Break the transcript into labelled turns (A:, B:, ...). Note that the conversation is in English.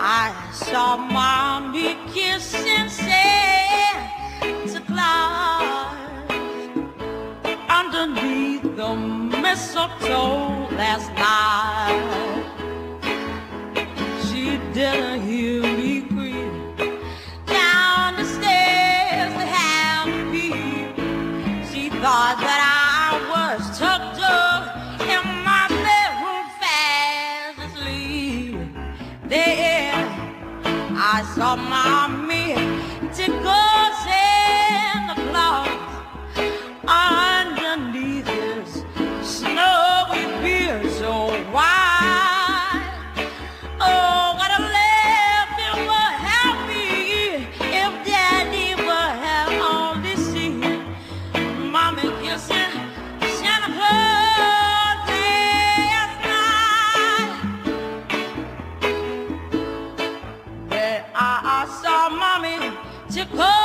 A: I saw mommy kissing Santa Claus underneath the mistletoe last night. She didn't hear me creep down the stairs to have me. She thought that I was tucked up in my bedroom fast asleep. There I saw mommy tickle Santa Claus underneath his snowy beard so wide. Oh, what a laugh it would have me if Daddy would have only seen mommy kissing Santa Claus last night. There I saw mommy tickle